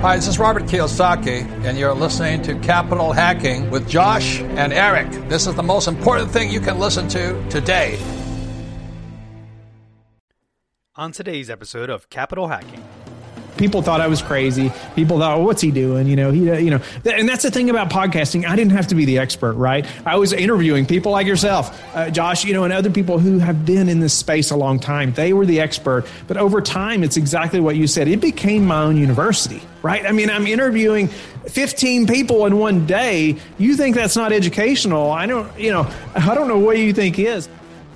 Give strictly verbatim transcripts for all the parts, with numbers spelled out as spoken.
Hi, this is Robert Kiyosaki, and you're listening to Capital Hacking with Josh and Eric. This is the most important thing you can listen to today. On today's episode of Capital Hacking. People thought I was crazy. People thought, oh, what's he doing? You know, he, you know, and that's the thing about podcasting. I didn't have to be the expert, right? I was interviewing people like yourself, uh, Josh, you know, and other people who have been in this space a long time. They were the expert. But over time, it's exactly what you said. It became my own university, right? I mean, I'm interviewing fifteen people in one day. You think that's not educational? I don't, you know, I don't know what you think is.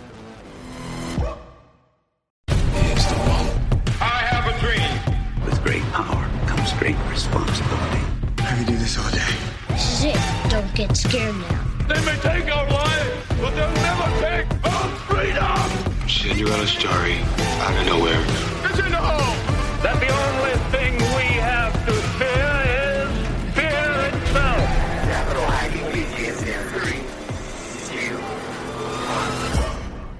Great responsibility. I can do this all day. This is it. Don't get scared now. They may take our lives, but they'll never take our freedom! Cinderella's story out of nowhere. It's in the hole! That the only thing we have to fear is fear itself. Capital Hacking begins in three, two, one.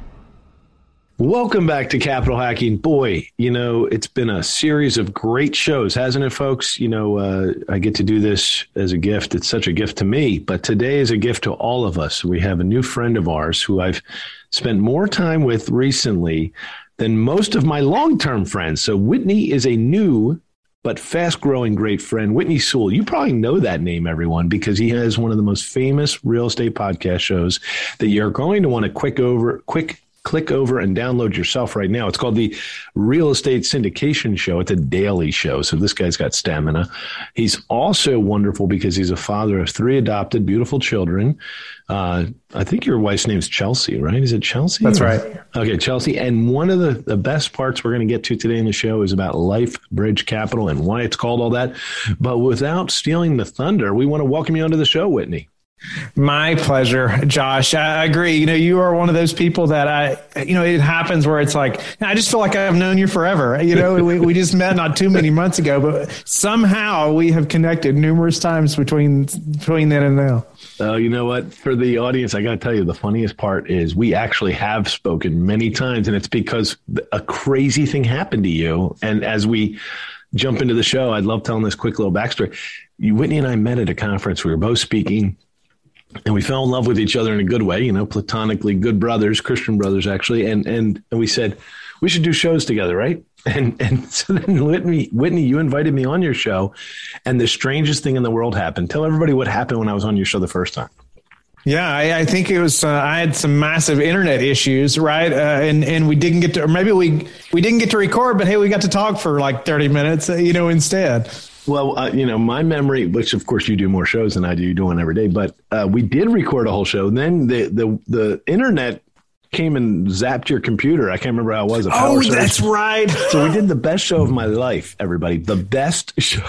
Welcome back to Capital Hacking. Boy, you know, it's been a series of great shows, hasn't it, folks? You know, uh, I get to do this as a gift. It's such a gift to me, but today is a gift to all of us. We have a new friend of ours who I've spent more time with recently than most of my long-term friends. So Whitney is a new but fast-growing great friend. Whitney Sewell, you probably know that name, everyone, because he has one of the most famous real estate podcast shows that you're going to want to quick over, quick click over and download yourself right now. It's called the Real Estate Syndication Show. It's a daily show. So this guy's got stamina. He's also wonderful because he's a father of three adopted beautiful children. Uh, I think your wife's name's Chelsea, right? Is it Chelsea? That's or? right. Okay, Chelsea. And one of the, the best parts we're going to get to today in the show is about LifeBridge Capital and why it's called all that. But without stealing the thunder, we want to welcome you onto the show, Whitney. My pleasure, Josh. I agree. You know, you are one of those people that I, you know, it happens where it's like, I just feel like I've known you forever. You know, we, we just met not too many months ago, but somehow we have connected numerous times between, between then and now. Oh, uh, you know what? For the audience, I got to tell you, the funniest part is we actually have spoken many times, and it's because a crazy thing happened to you. And as we jump into the show, I'd love telling this quick little backstory. You, Whitney and I met at a conference. We were both speaking. And we fell in love with each other in a good way, you know, platonically good brothers, Christian brothers, actually. And and, and we said, we should do shows together, right? And and so then Whitney, Whitney, you invited me on your show. And the strangest thing in the world happened. Tell everybody what happened when I was on your show the first time. Yeah, I, I think it was, uh, I had some massive internet issues, right? Uh, and, and we didn't get to, or maybe we, we didn't get to record, but hey, we got to talk for like thirty minutes, uh, you know, instead. Well, uh, you know, my memory, which of course you do more shows than I do, you do one every day, but uh, we did record a whole show. Then the, the, the internet came and zapped your computer. I can't remember how it was. A power oh, surge. That's right. So we did the best show of my life, everybody. The best show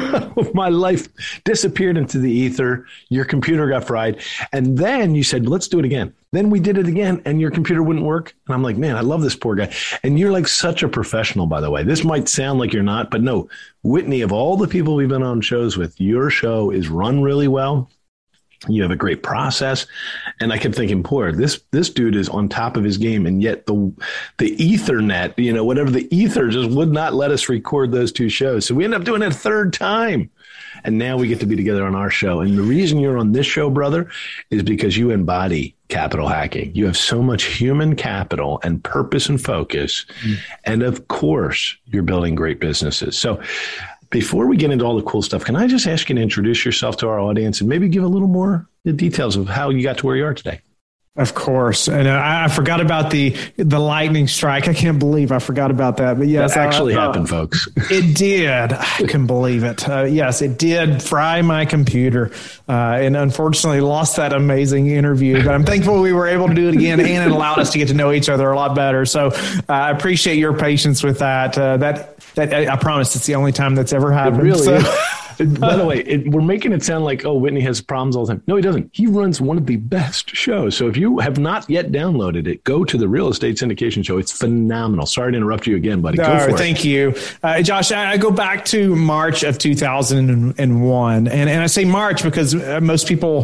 of my life disappeared into the ether. Your computer got fried. And then you said, let's do it again. Then we did it again and your computer wouldn't work. And I'm like, man, I love this poor guy. And you're like such a professional, by the way. This might sound like you're not, but no, Whitney, of all the people we've been on shows with, your show is run really well. You have a great process. And I kept thinking, poor, this this dude is on top of his game. And yet the the Ethernet, you know, whatever the ether just would not let us record those two shows. So we ended up doing it a third time. And now we get to be together on our show. And the reason you're on this show, brother, is because you embody capital hacking. You have so much human capital and purpose and focus. Mm. And of course, you're building great businesses. So before we get into all the cool stuff, can I just ask you to introduce yourself to our audience and maybe give a little more the details of how you got to where you are today? Of course. And I, I forgot about the the lightning strike. I can't believe I forgot about that. But yes, that actually uh, happened, folks. It did. I can believe it. Uh, yes, it did fry my computer. Uh, and unfortunately lost that amazing interview. But I'm thankful we were able to do it again, and it allowed us to get to know each other a lot better. So uh, I appreciate your patience with that. Uh, that that I, I promise it's the only time that's ever happened. It really so. is. By the way, it, we're making it sound like, oh, Whitney has problems all the time. No, he doesn't. He runs one of the best shows. So if you have not yet downloaded it, go to the Real Estate Syndication Show. It's phenomenal. Sorry to interrupt you again, buddy. Go no, for it. Thank you. Uh, Josh, I, I go back to March of two thousand one. And, and I say March because most people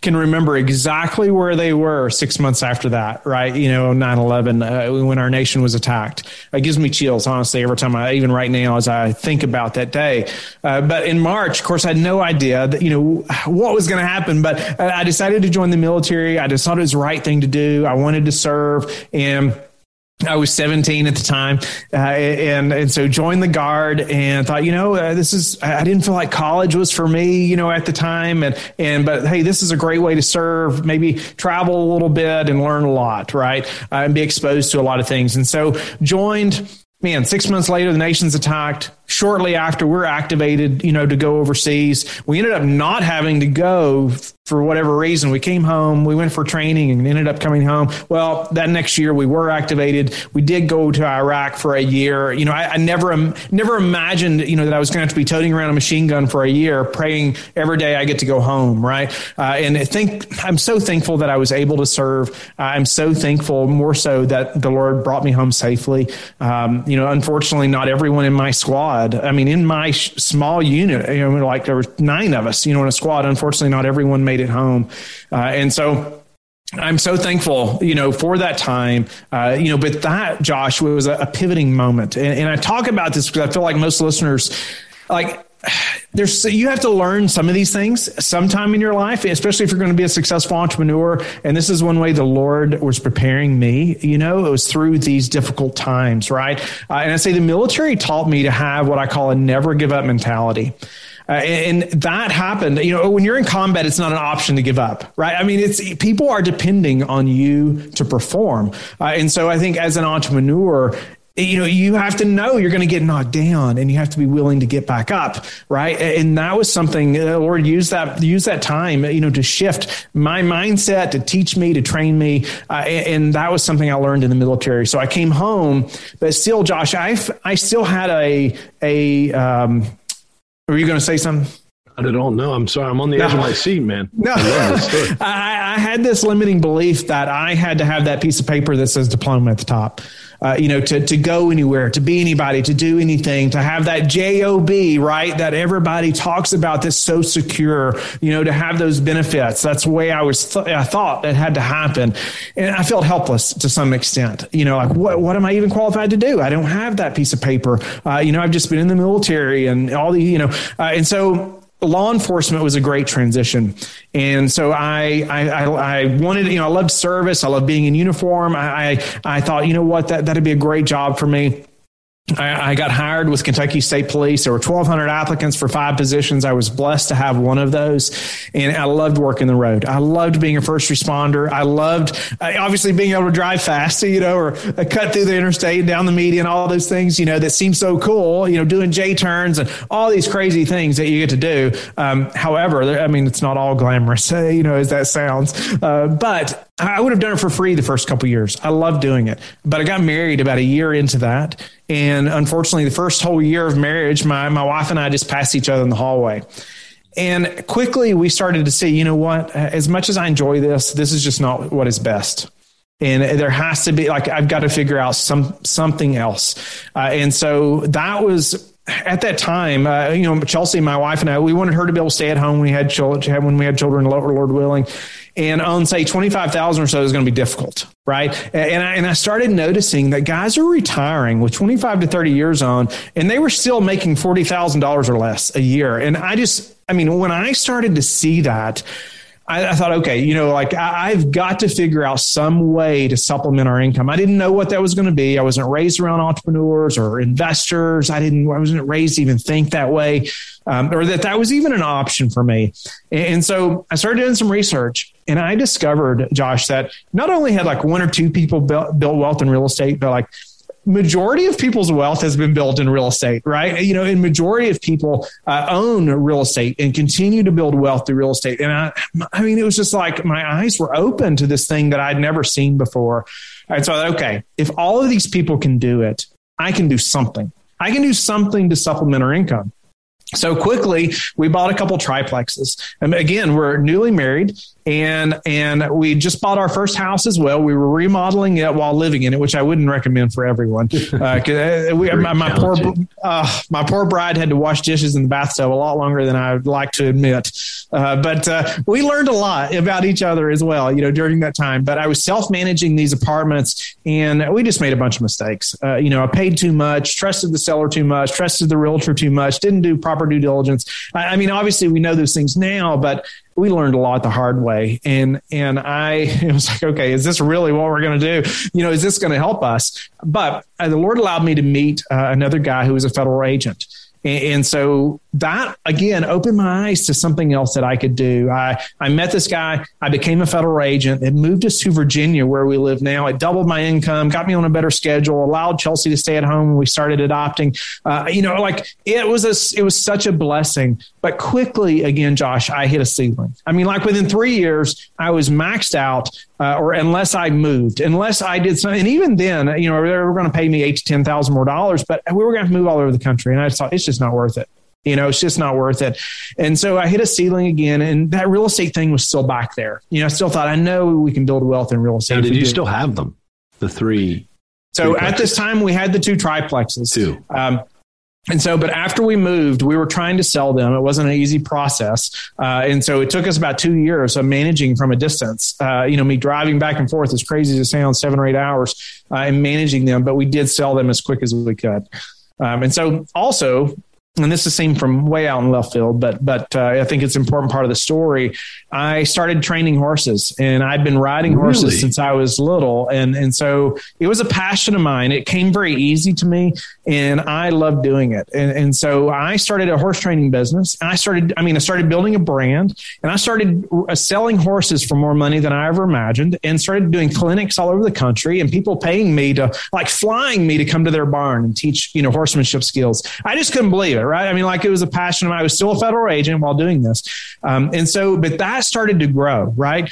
can remember exactly where they were six months after that, right? You know, nine eleven, uh, when our nation was attacked. It gives me chills, honestly, every time I, even right now, as I think about that day. Uh, but in March, of course, I had no idea that, you know, what was going to happen, but I decided to join the military. I just thought it was the right thing to do. I wanted to serve, and I was seventeen at the time, uh, and and so joined the Guard and thought, you know, uh, this is, I didn't feel like college was for me, you know, at the time. And, and but, hey, this is a great way to serve, maybe travel a little bit and learn a lot, right, uh, and be exposed to a lot of things. And so joined, man, six months later, the nation's attacked. Shortly after, we're activated, you know, to go overseas. We ended up not having to go for whatever reason. We came home, we went for training and ended up coming home. Well, that next year we were activated. We did go to Iraq for a year. You know, I, I never, um, never imagined, you know, that I was going to have to be toting around a machine gun for a year, praying every day I get to go home. Right. Uh, and I think I'm so thankful that I was able to serve. Uh, I'm so thankful, more so, that the Lord brought me home safely. Um, you know, unfortunately, not everyone in my squad, I mean, in my sh- small unit, you know, like there were nine of us, you know, in a squad. Unfortunately, not everyone made it home. Uh, and so I'm so thankful, you know, for that time, uh, you know, but that, Josh, was a, a pivoting moment. And, and I talk about this because I feel like most listeners, like, there's, you have to learn some of these things sometime in your life, especially if you're going to be a successful entrepreneur. And this is one way the Lord was preparing me. You know, it was through these difficult times, right? Uh, and I say the military taught me to have what I call a never give up mentality. Uh, and, and that happened, you know, when you're in combat, it's not an option to give up, right? I mean, it's, people are depending on you to perform. Uh, and so I think as an entrepreneur, you know, you have to know you're going to get knocked down, and you have to be willing to get back up, right? And that was something the Lord used that use that time, you know, to shift my mindset, to teach me, to train me, uh, and that was something I learned in the military. So I came home, but still, Josh, I I still had a a. Um, were you going to say something? I don't know. I'm sorry. I'm on the edge no. of my seat, man. No, I, love this story. I, I had this limiting belief that I had to have that piece of paper that says diploma at the top. Uh, you know, to, to go anywhere, to be anybody, to do anything, to have that job, right, that everybody talks about, that's so secure, you know, to have those benefits. That's the way I was, th- I thought that had to happen. And I felt helpless to some extent, you know, like, what, what am I even qualified to do? I don't have that piece of paper. Uh, you know, I've just been in the military and all the, you know, uh, and so law enforcement was a great transition. And so I, I, I, I wanted, you know, I loved service. I loved being in uniform. I, I, I thought, you know what, that, that'd be a great job for me. I, I got hired with Kentucky State Police. There were twelve hundred applicants for five positions. I was blessed to have one of those. And I loved working the road. I loved being a first responder. I loved uh, obviously being able to drive fast, you know, or uh, cut through the interstate, down the median, all those things, you know, that seem so cool, you know, doing J turns and all these crazy things that you get to do. Um, however, I mean, it's not all glamorous, uh, you know, as that sounds. Uh, but I would have done it for free the first couple of years. I loved doing it. But I got married about a year into that. And unfortunately, the first whole year of marriage, my, my wife and I just passed each other in the hallway. And quickly we started to see, you know what, as much as I enjoy this, this is just not what is best. And there has to be, like, I've got to figure out some something else. Uh, and so that was, at that time, uh, you know, Chelsea, my wife and I, we wanted her to be able to stay at home when we had children, when we had children, Lord willing. And on, say, twenty-five thousand or so is going to be difficult, right? And I, and I started noticing that guys are retiring with twenty-five to thirty years on, and they were still making forty thousand dollars or less a year. And I just, I mean, when I started to see that, I, I thought, okay, you know, like I, I've got to figure out some way to supplement our income. I didn't know what that was going to be. I wasn't raised around entrepreneurs or investors. I didn't, I wasn't raised to even think that way, um, or that that was even an option for me. And, and so I started doing some research, and I discovered, Josh, that not only had like one or two people built, built wealth in real estate, but like majority of people's wealth has been built in real estate, right? You know, and majority of people uh, own real estate and continue to build wealth through real estate. And I, I mean, it was just like my eyes were open to this thing that I'd never seen before. And so I thought, okay, if all of these people can do it, I can do something. I can do something to supplement our income. So quickly, we bought a couple triplexes. And again, we're newly married, and and we just bought our first house as well. We were remodeling it while living in it, which I wouldn't recommend for everyone. Uh, we, my, my poor uh, my poor bride had to wash dishes in the bathtub a lot longer than I'd like to admit. Uh, but uh, we learned a lot about each other as well, you know, during that time. But I was self-managing these apartments, and we just made a bunch of mistakes. Uh, you know, I paid too much, trusted the seller too much, trusted the realtor too much, didn't do proper due diligence. I, I mean, obviously we know those things now, but we learned a lot the hard way. And, and I it was like, okay, is this really what we're going to do? You know, is this going to help us? But uh, the Lord allowed me to meet uh, another guy who was a federal agent. And, and so that, again, opened my eyes to something else that I could do. I, I met this guy. I became a federal agent. It moved us to Virginia, where we live now. It doubled my income, got me on a better schedule, allowed Chelsea to stay at home when we started adopting. Uh, you know, like it was a, it was such a blessing. But quickly, again, Josh, I hit a ceiling. I mean, like within three years, I was maxed out, uh, or unless I moved, unless I did something. And even then, you know, they were going to pay me eight to ten thousand more dollars, but we were going to move all over the country. And I just thought, it's just not worth it. You know, it's just not worth it. And so I hit a ceiling again, and that real estate thing was still back there. You know, I still thought, I know we can build wealth in real estate. Now, did you still have them? The three? So three at this time, we had the two triplexes. Two. Um, And so, but after we moved, we were trying to sell them. It wasn't an easy process. Uh, and so it took us about two years of managing from a distance, uh, you know, me driving back and forth, as crazy as it sounds, seven or eight hours uh, and managing them. But we did sell them as quick as we could. Um, and so also, and this is seen from way out in left field, but but uh, I think it's an important part of the story. I started training horses, and I'd been riding horses Really? since I was little. And, and so it was a passion of mine. It came very easy to me, and I loved doing it. And, and so I started a horse training business, and I started, I mean, I started building a brand, and I started uh, selling horses for more money than I ever imagined, and started doing clinics all over the country, and people paying me to, like flying me to come to their barn and teach, you know, horsemanship skills. I just couldn't believe it. Right. I mean, like it was a passion of mine. I was still a federal agent while doing this. Um, and so, but that started to grow. Right.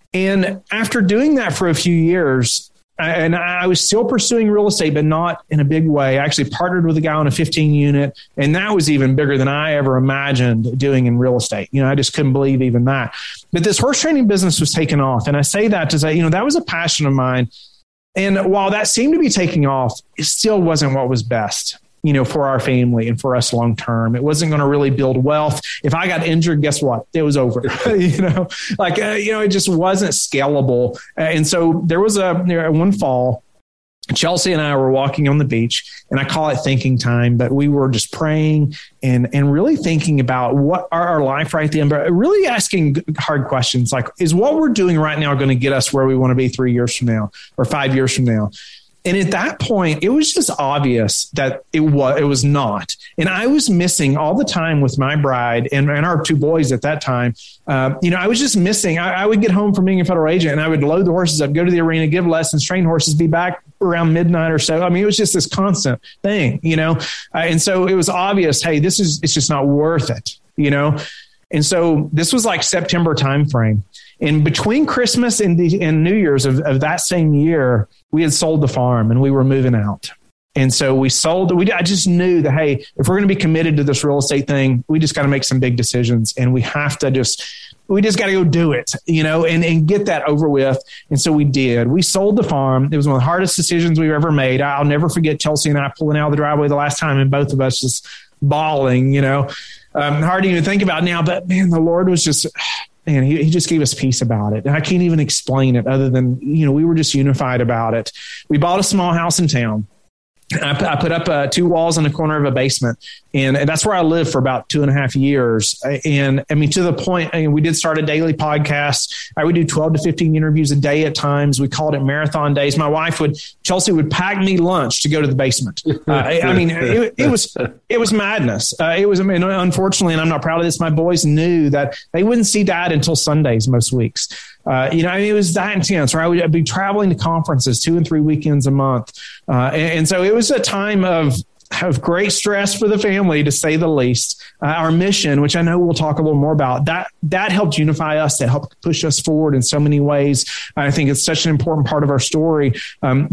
And after doing that for a few years, and I was still pursuing real estate, but not in a big way. I actually partnered with a guy on a fifteen unit, and that was even bigger than I ever imagined doing in real estate. You know, I just couldn't believe even that. But this horse training business was taking off. And I say that to say, you know, that was a passion of mine. And while that seemed to be taking off, it still wasn't what was best, you know, for our family and for us long term. It wasn't going to really build wealth. If I got injured, guess what? It was over. you know, like, uh, you know, it just wasn't scalable. Uh, and so there was a there, one fall, Chelsea and I were walking on the beach, and I call it thinking time, but we were just praying and and really thinking about what our, our life right then, but really asking hard questions like, is what we're doing right now going to get us where we want to be three years from now or five years from now? And at that point, it was just obvious that it was, it was not. And I was missing all the time with my bride and, and our two boys at that time. Uh, you know, I was just missing. I, I would get home from being a federal agent, and I would load the horses up, go to the arena, give lessons, train horses, be back around midnight or so. I mean, it was just this constant thing, you know? Uh, and so it was obvious, hey, this is, it's just not worth it, you know? And so this was like September timeframe. And between Christmas and, the, and New Year's of, of that same year, we had sold the farm and we were moving out. And so we sold, we, I just knew that, hey, if we're going to be committed to this real estate thing, we just got to make some big decisions, and we have to just, we just got to go do it, you know, and, and get that over with. And so we did. We sold the farm. It was one of the hardest decisions we've ever made. I'll never forget Chelsea and I pulling out of the driveway the last time, and both of us just bawling, you know, um, hard to even think about now, but man, the Lord was just, man, he, he just gave us peace about it. And I can't even explain it other than, you know, we were just unified about it. We bought a small house in town. I, I put up uh, two walls in the corner of a basement, and, and that's where I lived for about two and a half years. And I mean, to the point, I mean, we did start a daily podcast. I would do twelve to fifteen interviews a day at times. We called it marathon days. My wife would, Chelsea would pack me lunch to go to the basement. Uh, I, I mean, it, it was, it was madness. Uh, it was, I mean, unfortunately, and I'm not proud of this, my boys knew that they wouldn't see Dad until Sundays most weeks. Uh, you know, I mean, it was that intense, or I would I'd be traveling to conferences two and three weekends a month. Uh, and, and so it was a time of, of great stress for the family, to say the least. Uh, our mission, which I know we'll talk a little more about, that that helped unify us, that helped push us forward in so many ways. I think it's such an important part of our story. Um, but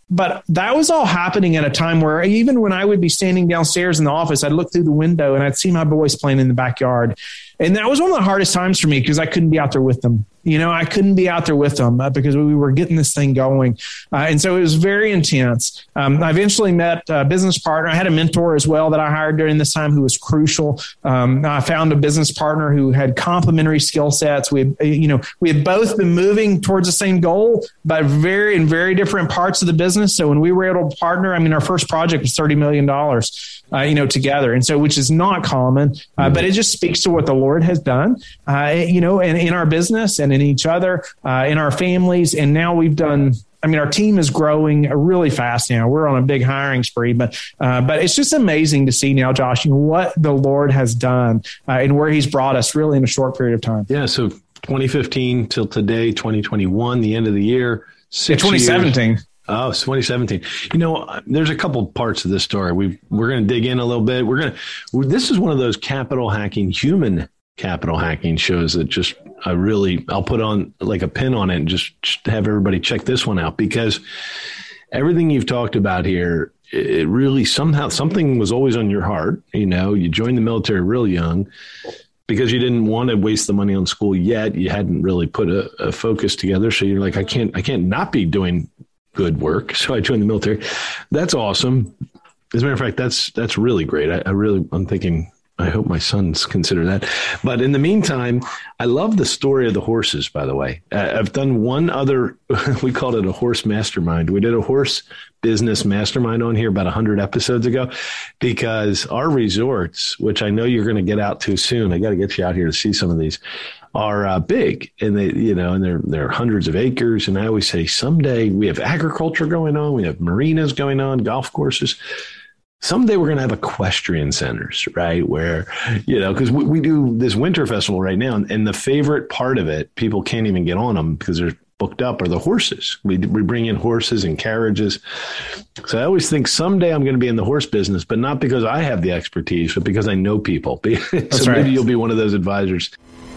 But that was all happening at a time where even when I would be standing downstairs in the office, I'd look through the window and I'd see my boys playing in the backyard. And that was one of the hardest times for me because I couldn't be out there with them. You know, I couldn't be out there with them uh, because we were getting this thing going. Uh, and so it was very intense. Um, I eventually met a business partner. I had a mentor as well that I hired during this time who was crucial. Um, I found a business partner who had complementary skill sets. We had, you know, we had both been moving towards the same goal, but very in very different parts of the business. So when we were able to partner, I mean, our first project was thirty million dollars, uh, you know, together. And so, which is not common, uh, but it just speaks to what the Lord has done, uh, you know, in, in our business and in each other, uh, in our families. And now we've done, I mean, our team is growing really fast now. We're on a big hiring spree, but uh, but it's just amazing to see now, Josh, what the Lord has done uh, and where he's brought us really in a short period of time. Yeah. So twenty fifteen till today, twenty twenty-one, the end of the year, six yeah, twenty seventeen. Years. Oh, it's twenty seventeen. You know, there's a couple parts of this story. We we're going to dig in a little bit. We're going to. This is one of those capital hacking, human capital hacking shows that just I really I'll put on like a pin on it and just have everybody check this one out, because everything you've talked about here, it really somehow something was always on your heart. You know, you joined the military real young because you didn't want to waste the money on school yet. You hadn't really put a, a focus together, so you're like, I can't I can't not be doing good work. So I joined the military. That's awesome. As a matter of fact, that's that's really great. I, I really, I'm thinking, I hope my sons consider that. But in the meantime, I love the story of the horses, by the way. Uh, I've done one other, we called it a horse mastermind. We did a horse business mastermind on here about one hundred episodes ago, because our resorts, which I know you're going to get out to soon, I got to get you out here to see some of these, are uh, big, and they, you know, and they're they're hundreds of acres. And I always say, someday we have agriculture going on, we have marinas going on, golf courses. Someday we're going to have equestrian centers, right? Where, you know, because we, we do this winter festival right now, and the favorite part of it, people can't even get on them because they're booked up, are the horses. We we bring in horses and carriages. So I always think someday I'm going to be in the horse business, but not because I have the expertise, but because I know people. So That's right. Maybe you'll be one of those advisors.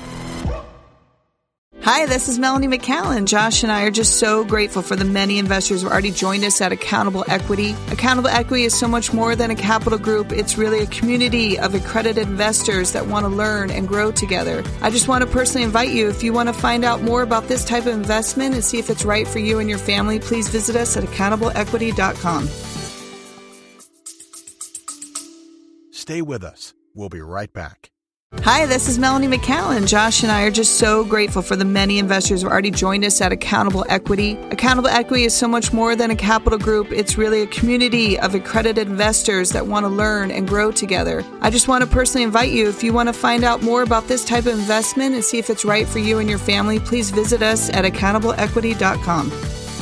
Hi, this is Melanie McCallan. Josh and I are just so grateful for the many investors who have already joined us at Accountable Equity. Accountable Equity is so much more than a capital group. It's really a community of accredited investors that want to learn and grow together. I just want to personally invite you, if you want to find out more about this type of investment and see if it's right for you and your family, please visit us at accountable equity dot com. Stay with us. We'll be right back. Hi, this is Melanie McCallan. Josh and I are just so grateful for the many investors who have already joined us at Accountable Equity. Accountable Equity is so much more than a capital group. It's really a community of accredited investors that want to learn and grow together. I just want to personally invite you, if you want to find out more about this type of investment and see if it's right for you and your family, please visit us at accountable equity dot com.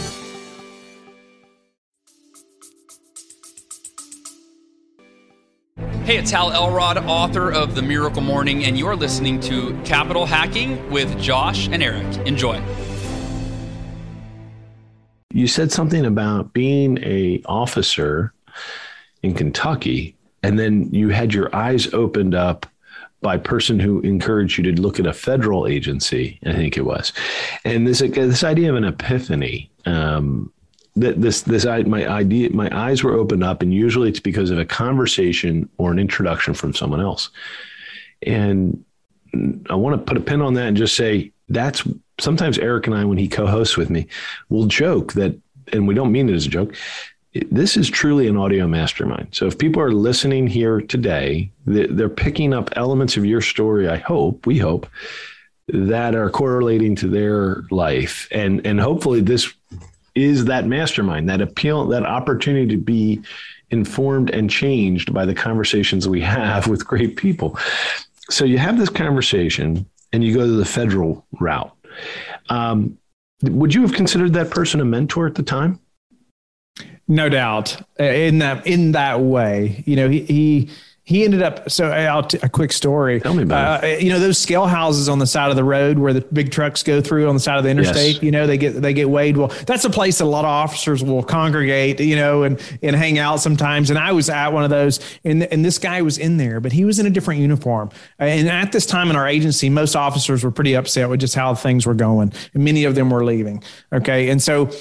Hey, it's Hal Elrod, author of The Miracle Morning, and you're listening to Capital Hacking with Josh and Eric. Enjoy. You said something about being an officer in Kentucky, and then you had your eyes opened up by a person who encouraged you to look at a federal agency, I think it was. And this this idea of an epiphany, um, that this this my idea my eyes were opened up, and usually it's because of a conversation or an introduction from someone else. And I want to put a pin on that and just say that's sometimes Eric and I, when he co-hosts with me, will joke that, and we don't mean it as a joke, this is truly an audio mastermind. So if people are listening here today, they're picking up elements of your story, I hope, we hope, that are correlating to their life. And and hopefully this is that mastermind, that appeal, that opportunity to be informed and changed by the conversations we have with great people. So you have this conversation and you go to the federal route. Um, would you have considered that person a mentor at the time? No doubt. In that, in that way, you know, he, he, He ended up, so I'll t- a quick story. Tell me about uh, it. You know, those scale houses on the side of the road where the big trucks go through on the side of the interstate, yes. you know, they get, they get weighed. Well, that's a place that a lot of officers will congregate, you know, and, and hang out sometimes. And I was at one of those, and, and this guy was in there, but he was in a different uniform. And at this time in our agency, most officers were pretty upset with just how things were going. And many of them were leaving. Okay. And so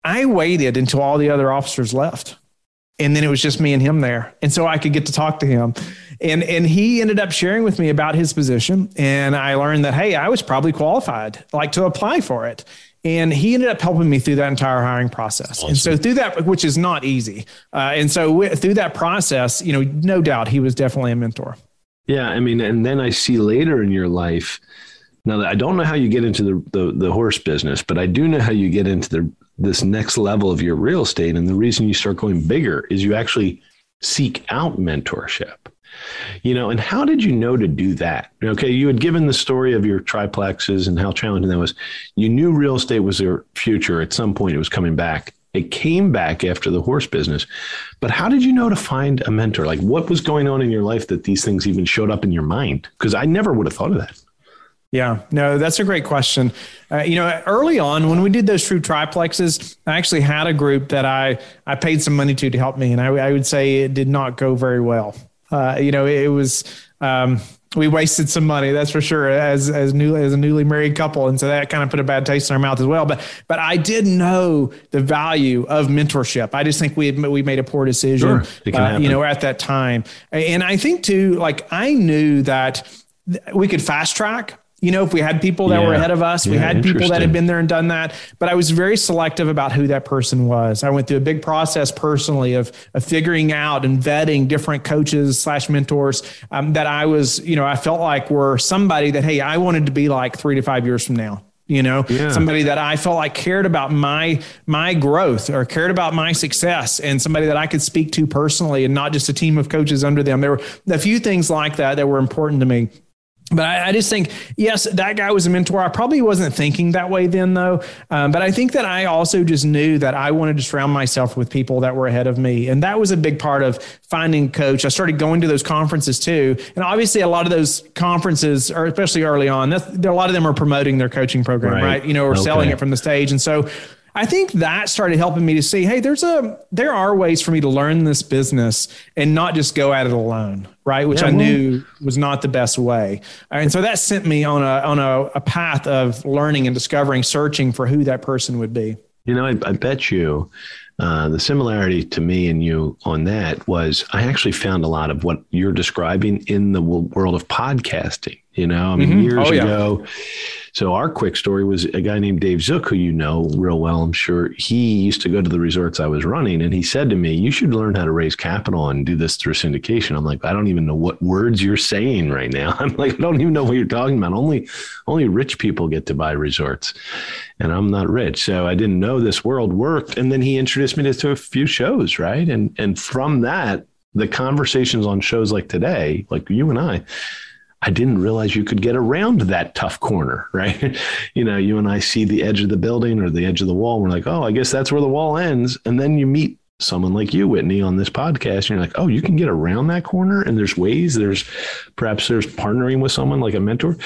I waited until all the other officers left. And then it was just me and him there. And so I could get to talk to him. And and he ended up sharing with me about his position. And I learned that, hey, I was probably qualified, like to apply for it. And he ended up helping me through that entire hiring process. Awesome. And so through that, which is not easy. Uh, and so w- through that process, you know, no doubt he was definitely a mentor. Yeah. I mean, and then I see later in your life, now I don't know how you get into the, the, the horse business, but I do know how you get into the this next level of your real estate. And the reason you start going bigger is you actually seek out mentorship, you know, and how did you know to do that? Okay. You had given the story of your triplexes and how challenging that was. You knew real estate was your future. At some point it was coming back. It came back after the horse business, but how did you know to find a mentor? Like what was going on in your life that these things even showed up in your mind? Because I never would have thought of that. Yeah, no, that's a great question. Uh, you know, early on when we did those true triplexes, I actually had a group that I, I paid some money to to help me. And I, I would say it did not go very well. Uh, you know, it, it was, um, we wasted some money, that's for sure, as as new as a newly married couple. And so that kind of put a bad taste in our mouth as well. But but I did know the value of mentorship. I just think we had, we made a poor decision, sure, uh, you know, at that time. And I think too, like I knew that we could fast track. You know, if we had people that yeah. were ahead of us, we yeah, had people that had been there and done that, but I was very selective about who that person was. I went through a big process personally of, of figuring out and vetting different coaches slash mentors um, that I was, you know, I felt like were somebody that, hey, I wanted to be like three to five years from now. You know, yeah. somebody that I felt like cared about my, my growth or cared about my success, and somebody that I could speak to personally and not just a team of coaches under them. There were a few things like that that were important to me. But I, I just think, yes, that guy was a mentor. I probably wasn't thinking that way then, though. Um, but I think that I also just knew that I wanted to surround myself with people that were ahead of me. And that was a big part of finding a coach. I started going to those conferences too. And obviously a lot of those conferences, or especially early on, that's, a lot of them are promoting their coaching program, right? right? You know, or okay. selling it from the stage. And so I think that started helping me to see, hey, there's a, there are ways for me to learn this business and not just go at it alone. Right. Which yeah, I well, knew was not the best way. And so that sent me on a, on a, a path of learning and discovering, searching for who that person would be. You know, I, I bet you uh, the similarity to me and you on that was I actually found a lot of what you're describing in the world of podcasting. You know, I mean, mm-hmm. years oh, yeah. ago. So our quick story was a guy named Dave Zook, who you know real well, I'm sure. He used to go to the resorts I was running, and he said to me, you should learn how to raise capital and do this through syndication. I'm like, I don't even know what words you're saying right now. I'm like, I don't even know what you're talking about. Only, only rich people get to buy resorts, and I'm not rich. So I didn't know this world worked. And then he introduced me to, to a few shows, right? And, and from that, the conversations on shows like today, like you and I, I didn't realize you could get around that tough corner, right? You know, you and I see the edge of the building or the edge of the wall. We're like, oh, I guess that's where the wall ends. And then you meet someone like you, Whitney, on this podcast. And you're like, oh, you can get around that corner. And there's ways, there's perhaps there's partnering with someone like a mentor.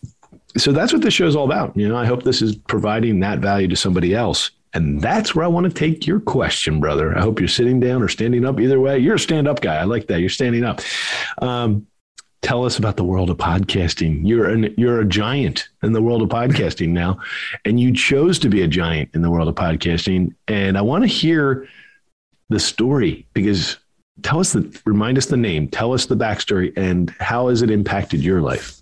So that's what this show is all about. You know, I hope this is providing that value to somebody else. And that's where I want to take your question, brother. I hope you're sitting down or standing up. Either way, you're a stand-up guy. I like that. You're standing up. Um, Tell us about the world of podcasting. You're an, you're a giant in the world of podcasting now, and you chose to be a giant in the world of podcasting. And I want to hear the story, because tell us the, remind us the name, tell us the backstory, and how has it impacted your life?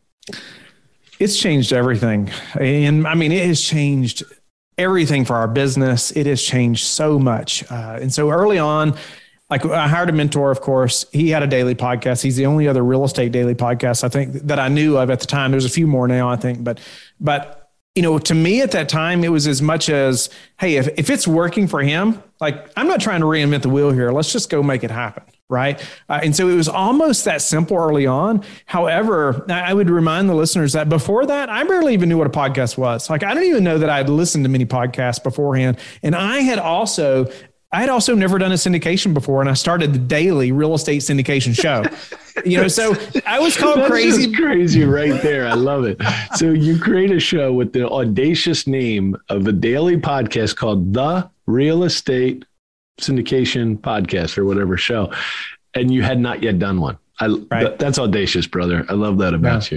It's changed everything. And I mean, it has changed everything for our business. It has changed so much. Uh, and so early on, like I hired a mentor, of course. He had a daily podcast. He's the only other real estate daily podcast, I think, that I knew of at the time. There's a few more now, I think. But, but you know, to me at that time, it was as much as, hey, if, if it's working for him, like I'm not trying to reinvent the wheel here. Let's just go make it happen. Right. Uh, and so it was almost that simple early on. However, I would remind the listeners that before that, I barely even knew what a podcast was. Like, I don't even know that I'd listened to many podcasts beforehand. And I had also I had also never done a syndication before, and I started the daily real estate syndication show. You know, so I was called That's crazy. Just crazy right there. I love it. So you create a show with the audacious name of a daily podcast called The Real Estate Syndication Podcast or whatever show, and you had not yet done one. I, right. th- that's audacious, brother. I love that about yeah. you.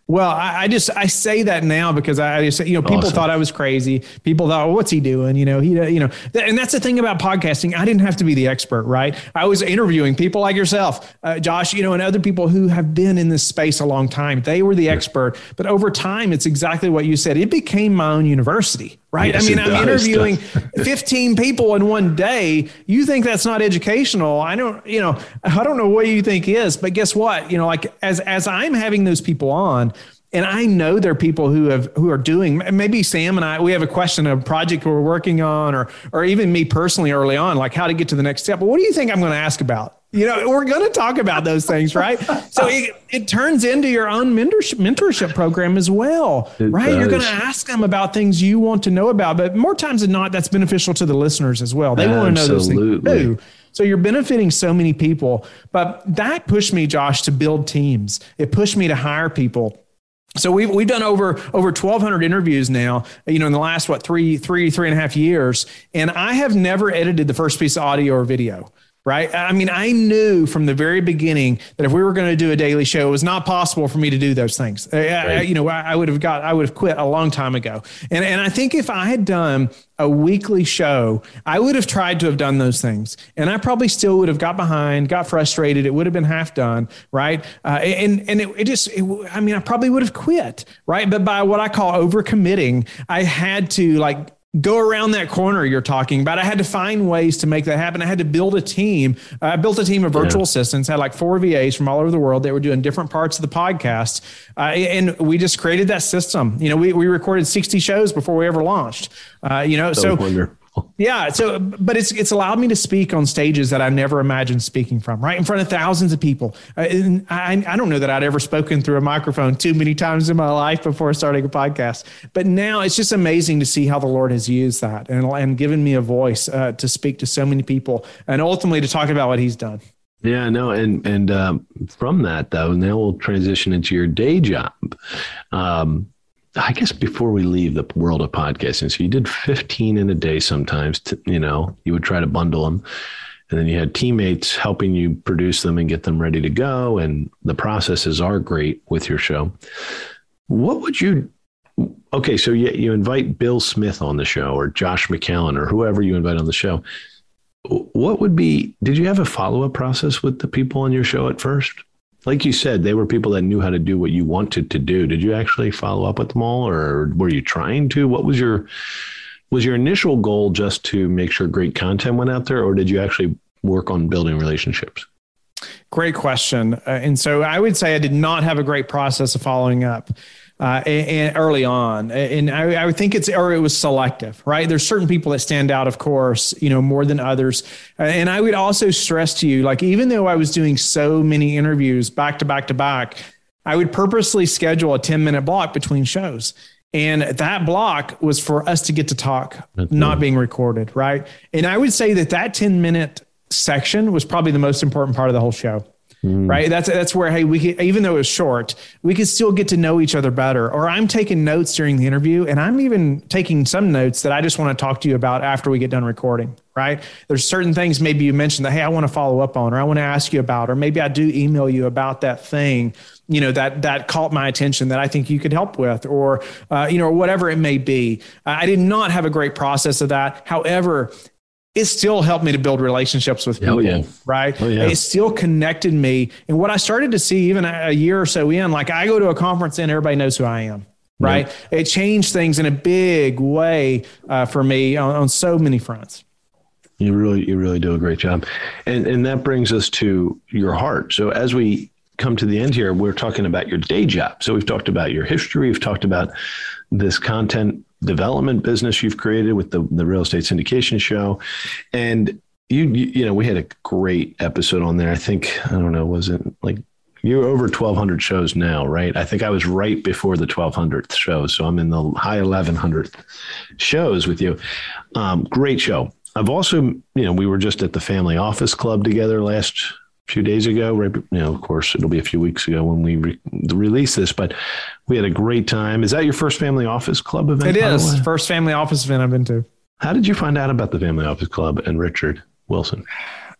Well, I, I just I say that now because I just you know people Awesome. thought I was crazy. People thought, well, what's he doing? You know, he you know, and that's the thing about podcasting. I didn't have to be the expert, right? I was interviewing people like yourself, uh, Josh, you know, and other people who have been in this space a long time. They were the yeah. expert, but over time, it's exactly what you said. It became my own university, right? Yes, I mean, it I'm does. interviewing fifteen people in one day. You think that's not educational? I don't, you know, I don't know what you think is, but guess what? You know, like as as I'm having those people on. And I know there are people who have who are doing, maybe Sam and I, we have a question, a project we're working on, or or even me personally early on, like how to get to the next step. But what do you think I'm going to ask about? You know, we're going to talk about those things, right? So it, it turns into your own mentorship, mentorship program as well, it right? Does. You're going to ask them about things you want to know about, but more times than not, that's beneficial to the listeners as well. They want to know those things too. So you're benefiting so many people, but that pushed me, Josh, to build teams. It pushed me to hire people. So we've we've done over over twelve hundred interviews now, you know, in the last what three three three and a half years, and I have never edited the first piece of audio or video. Right. I mean, I knew from the very beginning that if we were going to do a daily show, it was not possible for me to do those things. Right. I, you know, I, I would have got I would have quit a long time ago. And and I think if I had done a weekly show, I would have tried to have done those things. And I probably still would have got behind, got frustrated. It would have been half done. Right. Uh, and and it, it just it, I mean, I probably would have quit. Right. But by what I call overcommitting, I had to like go around that corner you're talking about. I had to find ways to make that happen. I had to build a team. Uh, I built a team of virtual yeah. assistants, had like four V As from all over the world. They were doing different parts of the podcast. Uh, and we just created that system. You know, we, we recorded sixty shows before we ever launched, uh, you know, so, so yeah. So, but it's, it's allowed me to speak on stages that I never imagined speaking from, right in front of thousands of people. Uh, and I, I don't know that I'd ever spoken through a microphone too many times in my life before starting a podcast, but now it's just amazing to see how the Lord has used that and, and given me a voice uh, to speak to so many people and ultimately to talk about what he's done. Yeah, no. And, and um, from that though, now we'll transition into your day job. Um, I guess before we leave the world of podcasting, so you did fifteen in a day sometimes, to, you know, you would try to bundle them. And then you had teammates helping you produce them and get them ready to go. And the processes are great with your show. What would you, okay, so you, you invite Bill Smith on the show or Josh McCallan or whoever you invite on the show. What would be, did you have a follow-up process with the people on your show at first? Like you said, they were people that knew how to do what you wanted to do. Did you actually follow up with them all, or were you trying to? What was your was your initial goal, just to make sure great content went out there, or did you actually work on building relationships? Great question. Uh, and so I would say I did not have a great process of following up. Uh, and, and early on, and I, I would think it's, or it was selective, right? There's certain people that stand out, of course, you know, more than others. And I would also stress to you, like, even though I was doing so many interviews back to back to back, I would purposely schedule a ten minute block between shows. And that block was for us to get to talk, That's not nice. being recorded. Right. And I would say that that ten minute section was probably the most important part of the whole show. Mm. Right. That's that's where, hey, we could, even though it was short, we could still get to know each other better. Or I'm taking notes during the interview, and I'm even taking some notes that I just want to talk to you about after we get done recording. Right. There's certain things maybe you mentioned that, hey, I want to follow up on, or I want to ask you about, or maybe I do email you about that thing, you know, that that caught my attention that I think you could help with, or, uh, you know, whatever it may be. I did not have a great process of that. However, it still helped me to build relationships with people, oh, yeah. right? Oh, yeah. It still connected me. And what I started to see even a year or so in, like I go to a conference and everybody knows who I am, right? Yeah. It changed things in a big way uh, for me on, on so many fronts. You really, you really do a great job. And, and that brings us to your heart. So as we come to the end here, we're talking about your day job. So we've talked about your history. We've talked about this content development business you've created with the, the real estate syndication show. And you, you, you know, we had a great episode on there. I think, I don't know, was it like you're over twelve hundred shows now, right? I think I was right before the twelve hundredth show. So I'm in the high eleven hundredth shows with you. Um, great show. I've also, you know, we were just at the Family Office Club together last few days ago, right? You know, of course, it'll be a few weeks ago when we re- release this, but we had a great time. Is that your first Family Office Club event? It is. First Family Office event I've been to. How did you find out about the Family Office Club and Richard Wilson?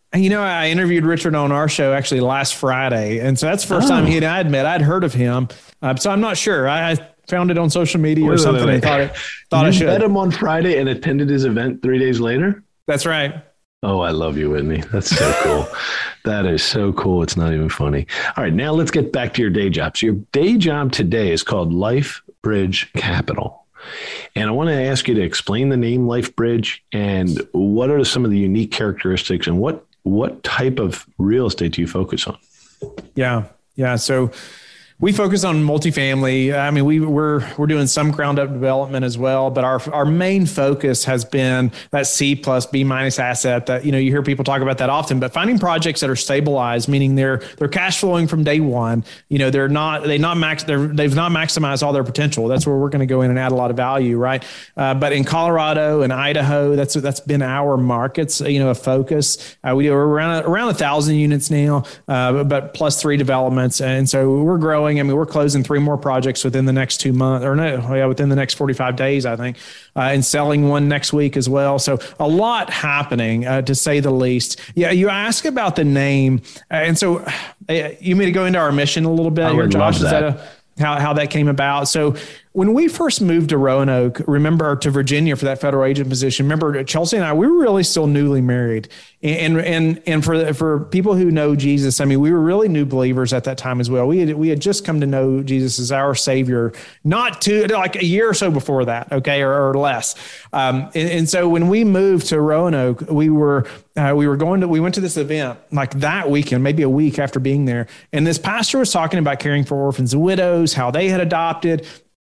And, you know, I interviewed Richard on our show actually last Friday. And so that's the first oh. time he and I admit I'd heard of him. Uh, so I'm not sure. I, I found it on social media wait, or something wait, wait. and thought, it, thought you I should. You met him on Friday and attended his event three days later? That's right. Oh, I love you, Whitney. That's so cool. That is so cool. It's not even funny. All right, now let's get back to your day job. So your day job today is called LifeBridge Capital. And I want to ask you to explain the name LifeBridge and what are some of the unique characteristics and what, what type of real estate do you focus on? Yeah, yeah. So we focus on multifamily. I mean, we, we're we're doing some ground up development as well, but our our main focus has been that C plus B minus asset that, you know, you hear people talk about that often, but finding projects that are stabilized, meaning they're they're cash flowing from day one. You know, they're not they not max they're they've not maximized all their potential. That's where we're going to go in and add a lot of value, right? Uh, but in Colorado and Idaho, that's that's been our markets, you know, a focus. Uh, we do around around a thousand units now, uh, but plus three developments, and so we're growing. I mean, we're closing three more projects within the next two months, or no, yeah, within the next forty-five days, I think, uh, and selling one next week as well. So a lot happening, uh, to say the least. Yeah, you ask about the name, uh, and so uh, you may go into our mission a little bit I here, would Josh. love that. Is that a, how how that came about? So when we first moved to Roanoke, remember, to Virginia for that federal agent position, remember Chelsea and I, we were really still newly married. And, and, and for, for people who know Jesus, I mean, we were really new believers at that time as well. We had, we had just come to know Jesus as our Savior, not too, like a year or so before that. Okay. Or, or less. Um, and, and so when we moved to Roanoke, we were, uh, we were going to, we went to this event like that weekend, maybe a week after being there. And this pastor was talking about caring for orphans and widows, how they had adopted.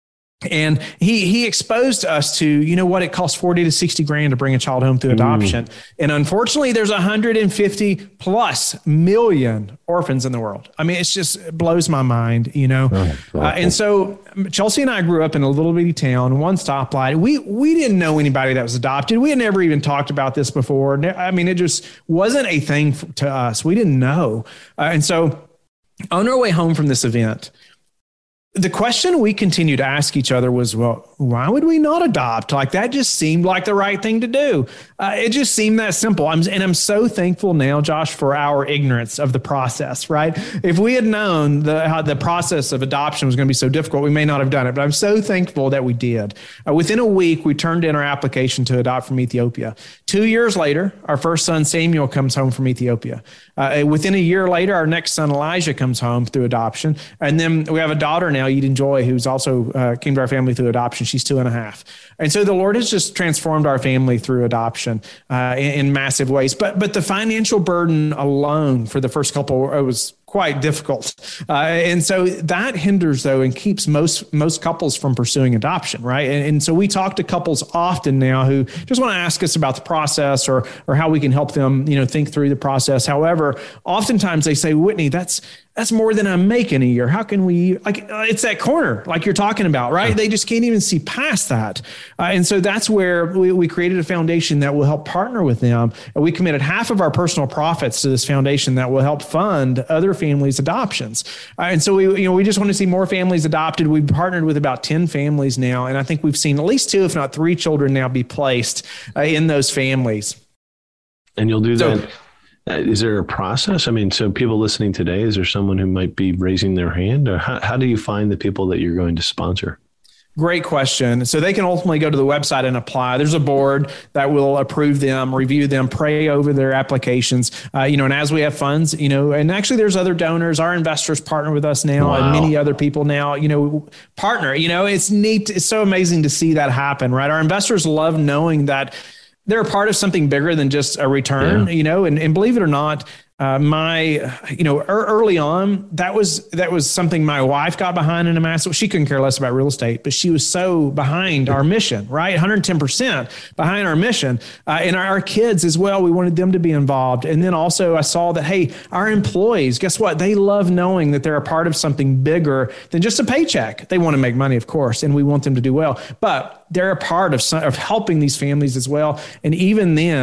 And he he exposed us to, you know what, it costs forty to sixty grand to bring a child home through adoption. Mm. And unfortunately, there's one hundred fifty plus million orphans in the world. I mean, it's just, it blows my mind, you know. Oh, uh, and so Chelsea and I grew up in a little bitty town, one stoplight. We we didn't know anybody that was adopted. We had never even talked about this before. I mean, it just wasn't a thing to us. We didn't know. Uh, and so on our way home from this event, the question we continued to ask each other was, well, why would we not adopt? Like, that just seemed like the right thing to do. Uh, it just seemed that simple. I'm, and I'm so thankful now, Josh, for our ignorance of the process, right? If we had known the, how the process of adoption was going to be so difficult, we may not have done it, but I'm so thankful that we did. Uh, within a week, we turned in our application to adopt from Ethiopia. Two years later, our first son, Samuel, comes home from Ethiopia. Uh, within a year later, our next son, Elijah, comes home through adoption. And then we have a daughter now, Eden Joy, who's also uh, came to our family through adoption. She's two and a half. And so the Lord has just transformed our family through adoption uh, in, in massive ways. But but the financial burden alone for the first couple, it was quite difficult. Uh, and so that hinders, though, and keeps most most couples from pursuing adoption, right? And, and so we talk to couples often now who just want to ask us about the process or or how we can help them, you know, think through the process. However, oftentimes they say, Whitney, that's that's more than I'm making a year. How can we, like, it's that corner, like you're talking about, right? They just can't even see past that. Uh, and so that's where we, we created a foundation that will help partner with them. And we committed half of our personal profits to this foundation that will help fund other families' adoptions. Uh, and so we, you know, we just want to see more families adopted. We've partnered with about ten families now. And I think we've seen at least two, if not three children now be placed uh, in those families. And you'll do so, that. Is there a process? I mean, so people listening today, is there someone who might be raising their hand, or how, how do you find the people that you're going to sponsor? Great question. So they can ultimately go to the website and apply. There's a board that will approve them, review them, pray over their applications. Uh, you know, and as we have funds, you know, and actually there's other donors. Our investors partner with us now, wow. and many other people now, you know, partner. You know, it's neat. It's so amazing to see that happen, right? Our investors love knowing that they're a part of something bigger than just a return, yeah. you know, and, and believe it or not, uh, my, you know, er, early on, that was, that was something my wife got behind in a massive, she couldn't care less about real estate, but she was so behind our mission, right? one hundred ten percent behind our mission. Uh, and our, our kids as well, we wanted them to be involved. And then also I saw that, hey, our employees, guess what? They love knowing that they're a part of something bigger than just a paycheck. They want to make money, of course, and we want them to do well, but they're a part of, some, of helping these families as well. And even then,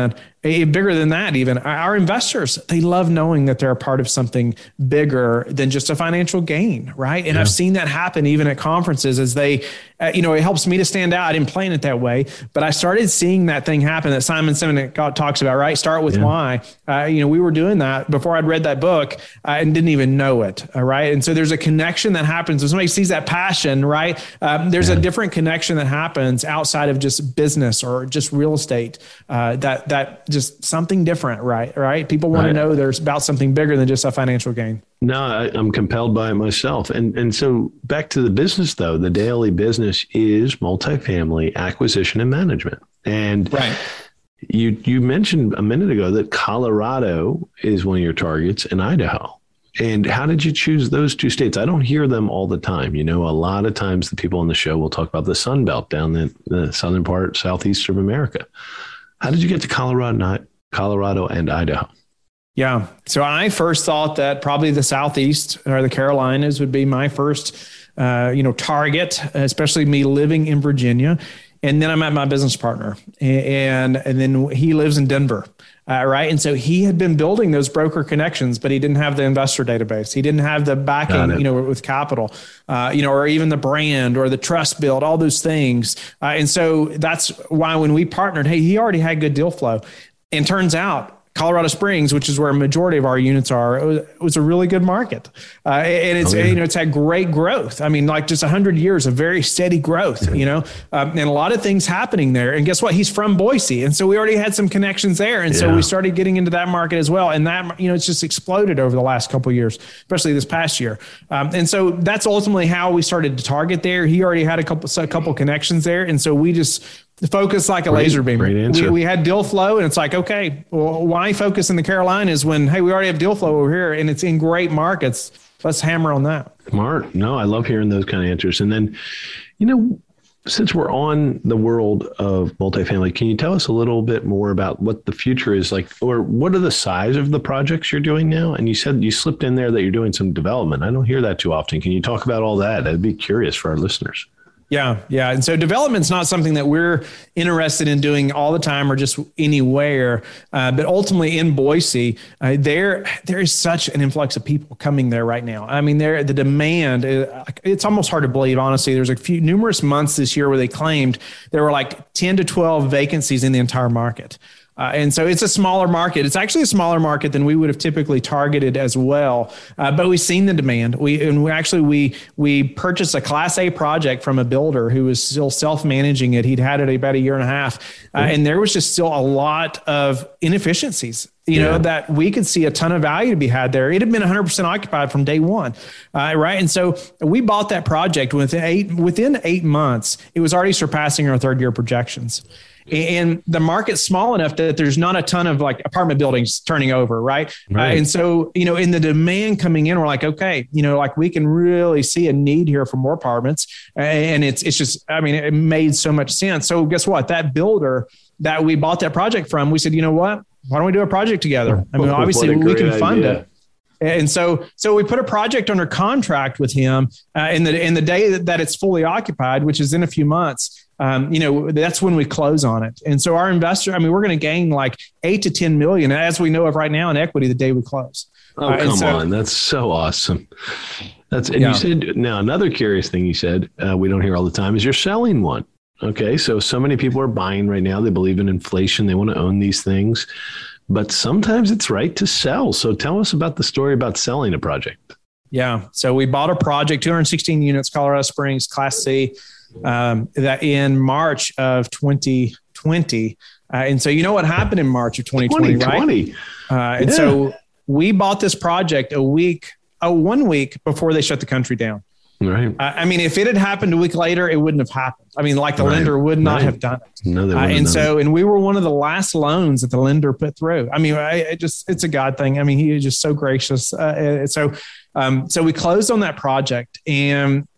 bigger than that, even our investors, they love knowing that they're a part of something bigger than just a financial gain. Right. And yeah. I've seen that happen even at conferences as they, uh, you know, it helps me to stand out. I didn't plan it that way, but I started seeing that thing happen that Simon Sinek talks about, right? Start with yeah. why. Uh, you know, we were doing that before I'd read that book uh, and didn't even know it. All right. And so there's a connection that happens when somebody sees that passion, right? Um, there's yeah. a different connection that happens outside of just business or just real estate. Uh, that, that just something different, right? Right. People want right. to know there's about something bigger than just a financial gain. No, I, I'm compelled by it myself. And and so back to the business, though, the daily business is multifamily acquisition and management. And right. you you mentioned a minute ago that Colorado is one of your targets and Idaho. And how did you choose those two states? I don't hear them all the time. You know, a lot of times the people on the show will talk about the Sun Belt down the, the southern part, southeast of America. How did you get to Colorado, Colorado and Idaho? Yeah. So I first thought that probably the Southeast or the Carolinas would be my first, uh, you know, target, especially me living in Virginia. And then I met my business partner and, and then he lives in Denver. Uh, right. And so he had been building those broker connections, but he didn't have the investor database. He didn't have the backing, you know, with capital, uh, you know, or even the brand or the trust build, all those things. Uh, and so that's why when we partnered, hey, he already had good deal flow. And turns out Colorado Springs, which is where a majority of our units are, it was, it was a really good market. Uh, and it's, oh, yeah. you know, it's had great growth. I mean, like just a hundred years of very steady growth, you know, um, and a lot of things happening there. And guess what? He's from Boise. And so we already had some connections there. And yeah. so we started getting into that market as well. And that, you know, it's just exploded over the last couple of years, especially this past year. Um, and so that's ultimately how we started to target there. He already had a couple, a couple connections there. And so we just focus like a great, laser beam. We, we had deal flow and it's like, okay, well, why focus in the Carolinas when, hey, we already have deal flow over here and it's in great markets. Let's hammer on that. Smart. No, I love hearing those kind of answers. And then, you know, since we're on the world of multifamily, can you tell us a little bit more about what the future is like, or what are the size of the projects you're doing now? And you said you slipped in there that you're doing some development. I don't hear that too often. Can you talk about all that? I'd be curious for our listeners. Yeah. Yeah. And so development's not something that we're interested in doing all the time or just anywhere. Uh, but ultimately in Boise, uh, there, there is such an influx of people coming there right now. I mean, there, the demand, uh, it's almost hard to believe, honestly. There's a few numerous months this year where they claimed there were like ten to twelve vacancies in the entire market. Uh, and so it's a smaller market. It's actually a smaller market than we would have typically targeted as well. Uh, but we've seen the demand. We and we actually we we purchased a Class A project from a builder who was still self-managing it. He'd had it about a year and a half, uh, and there was just still a lot of inefficiencies. You know, yeah. that we could see a ton of value to be had there. It had been one hundred percent occupied from day one, uh, right? And so we bought that project within eight within eight months. It was already surpassing our third year projections. And the market's small enough that there's not a ton of like apartment buildings turning over. Right. right. Uh, and so, you know, in the demand coming in, we're like, okay, you know, like we can really see a need here for more apartments. And it's, it's just, I mean, it made so much sense. So guess what? That builder that we bought that project from, we said, you know what, why don't we do a project together? I mean, obviously we can fund idea. it. And so, so we put a project under contract with him uh, in the, in the day that, that it's fully occupied, which is in a few months. Um, you know, that's when we close on it. And so our investor, I mean, we're going to gain like eight to ten million, as we know of right now in equity, the day we close. Oh, uh, come so, on. That's so awesome. That's, and yeah. you said, now another curious thing you said, uh, we don't hear all the time is you're selling one. Okay. So, so many people are buying right now. They believe in inflation. They want to own these things, but sometimes it's right to sell. So tell us about the story about selling a project. Yeah. So we bought a project, two hundred sixteen units, Colorado Springs, Class C. Um, that in March of twenty twenty. Uh, and so, you know what happened in March of twenty twenty, twenty twenty. Right? Uh, and yeah. so we bought this project a week, oh, one week before they shut the country down. Right. Uh, I mean, if it had happened a week later, it wouldn't have happened. I mean, like the right. lender would not right. have done it. No, they uh, and so, it. and we were one of the last loans that the lender put through. I mean, I, it just, it's a God thing. I mean, he is just so gracious. Uh, so, um, so we closed on that project and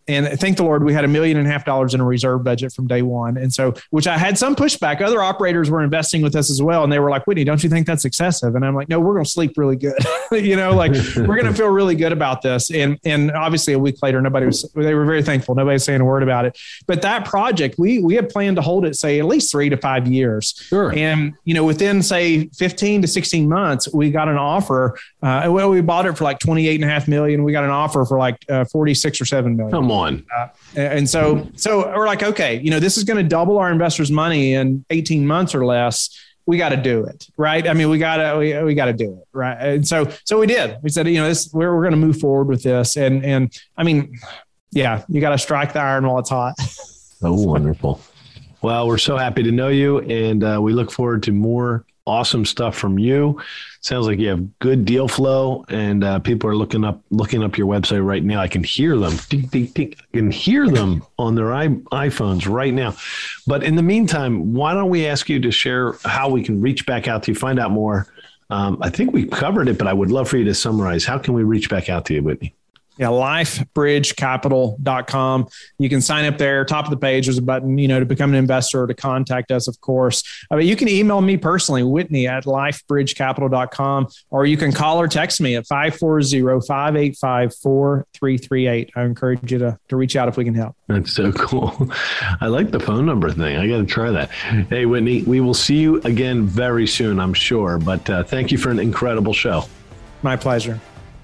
and thank the Lord, we had a million and a half dollars in a reserve budget from day one. And so, which I had some pushback. Other operators were investing with us as well. And they were like, Whitney, don't you think that's excessive? And I'm like, no, we're going to sleep really good. you know, like we're going to feel really good about this. And, and obviously a week later, nobody was, they were very thankful. Nobody was saying a word about it. But that project, we, we had planned to hold it, say, at least three to five years. Sure. And, you know, within say fifteen to sixteen months, we got an offer. Uh, well, we bought it for like twenty-eight and a half million. We got an offer for like uh, forty-six or seven million. Come on. Uh, and so, so we're like, okay, you know, this is going to double our investors' money in eighteen months or less. We got to do it. Right. I mean, we got to, we, we got to do it. Right. And so, so we did, we said, you know, this, we're, we're going to move forward with this. And, and I mean, yeah, you got to strike the iron while it's hot. Oh, wonderful. Well, we're so happy to know you. And uh, we look forward to more awesome stuff from you. Sounds like you have good deal flow, and uh, people are looking up looking up your website right now. I can hear them. Ding, ding, ding. I can hear them on their i- iPhones right now. But in the meantime, why don't we ask you to share how we can reach back out to you, find out more. Um, I think we covered it, but I would love for you to summarize. How can we reach back out to you, Whitney? Yeah, life bridge capital dot com. You can sign up there. Top of the page, there's a button, you know, to become an investor or to contact us, of course. I mean, you can email me personally, Whitney at life bridge capital dot com, or you can call or text me at five four zero, five eight five, four three three eight. I encourage you to, to reach out if we can help. That's so cool. I like the phone number thing. I got to try that. Hey, Whitney, we will see you again very soon, I'm sure. But uh, thank you for an incredible show. My pleasure.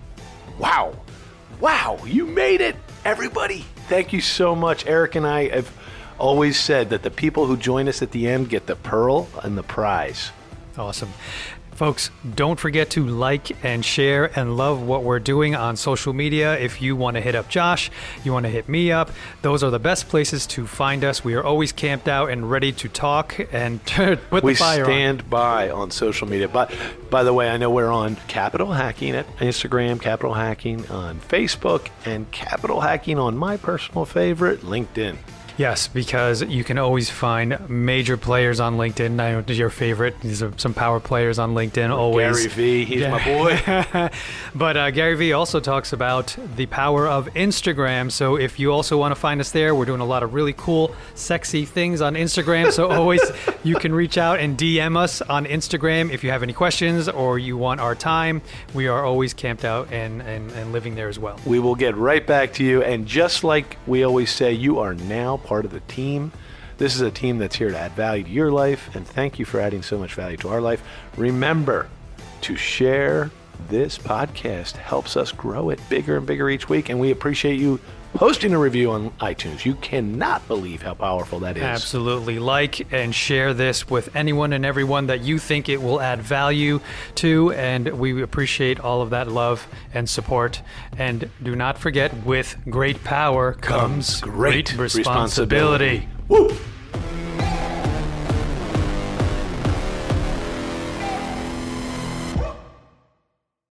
Wow. Wow, you made it, everybody. Thank you so much. Eric and I have always said that the people who join us at the end get the pearl and the prize. Awesome. Folks, don't forget to like and share and love what we're doing on social media. If you want to hit up Josh, you want to hit me up, those are the best places to find us. We are always camped out and ready to talk and put we the fire on. We stand by on social media. But by the way, I know we're on Capital Hacking at Instagram, Capital Hacking on Facebook, and Capital Hacking on my personal favorite, LinkedIn. Yes, because you can always find major players on LinkedIn. I know your favorite. These are some power players on LinkedIn. Always Gary Vee, he's yeah. my boy. But uh, Gary Vee also talks about the power of Instagram. So if you also want to find us there, we're doing a lot of really cool, sexy things on Instagram. So always you can reach out and D M us on Instagram if you have any questions or you want our time. We are always camped out and, and, and living there as well. We will get right back to you. And just like we always say, you are now part of the team. This is a team that's here to add value to your life, and thank you for adding so much value to our life. Remember to share this podcast. Helps us grow it bigger and bigger each week, and we appreciate you posting a review on iTunes. You cannot believe how powerful that is. Absolutely. Like and share this with anyone and everyone that you think it will add value to, and we appreciate all of that love and support. And do not forget, with great power comes, comes great, great responsibility. responsibility. Woo!